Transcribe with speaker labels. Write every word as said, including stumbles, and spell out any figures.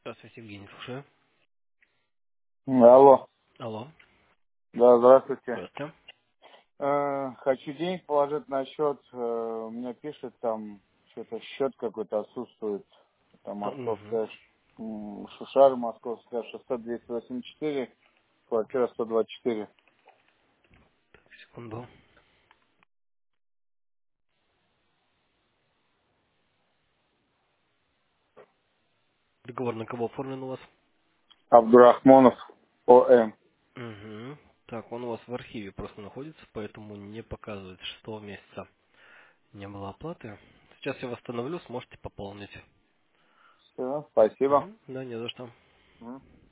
Speaker 1: Здравствуйте, Евгений, слушаю.
Speaker 2: Алло.
Speaker 1: Алло,
Speaker 2: Да, здравствуйте.
Speaker 1: здравствуйте.
Speaker 2: Э, хочу денег положить на счет. Э, у меня пишет там, что-то счет какой-то отсутствует. Там
Speaker 1: Угу.
Speaker 2: московская, Ш- м, Шушара, московская, шестьсот двести восемьдесят четыре, квартира сто двадцать четыре.
Speaker 1: Секунду. Договор на кого оформлен у вас?
Speaker 2: Абдурахмонов, ОМ.
Speaker 1: Угу. Так, он у вас в архиве просто находится, поэтому не показывает шестого месяца. Не было оплаты. Сейчас я восстановлю, сможете пополнить.
Speaker 2: Все, спасибо.
Speaker 1: Угу. Да, не за что.
Speaker 2: Мгм.